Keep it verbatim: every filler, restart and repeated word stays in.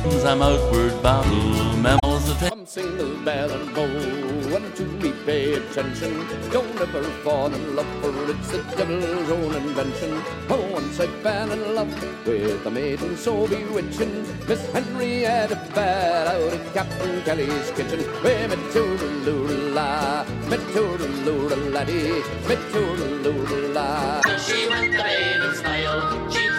I'm outward bound, mammals of Come single bell and bow, and to me pay attention. Don't ever fall in love, for it's the devil's own invention. Oh, once I fell in love with a maiden so bewitching, Miss Henrietta Fat out at Captain Kelly's kitchen. With me toodle-oodle-la, me toodle-oodle-laddie, me toodle-oodle-la. She went the maiden style, she